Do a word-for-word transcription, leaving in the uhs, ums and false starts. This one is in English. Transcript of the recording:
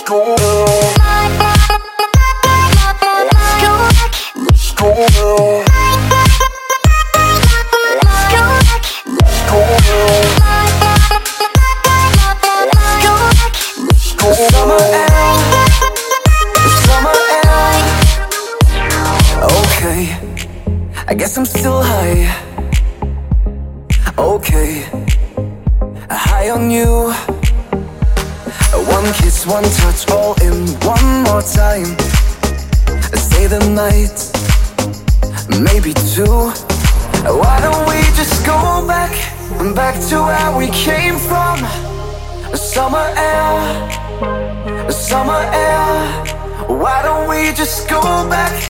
go now. Let's go back. Let's go now. Let's go back. Let's go now. Let's go back. Let's go now. Summer air, summer air. Okay, I guess I'm still high. Okay, high on you. One kiss, one touch, all in one more time. Stay the night, maybe two. Why don't we just go back, back to where we came from? Summer air, summer air. Why don't we just go back,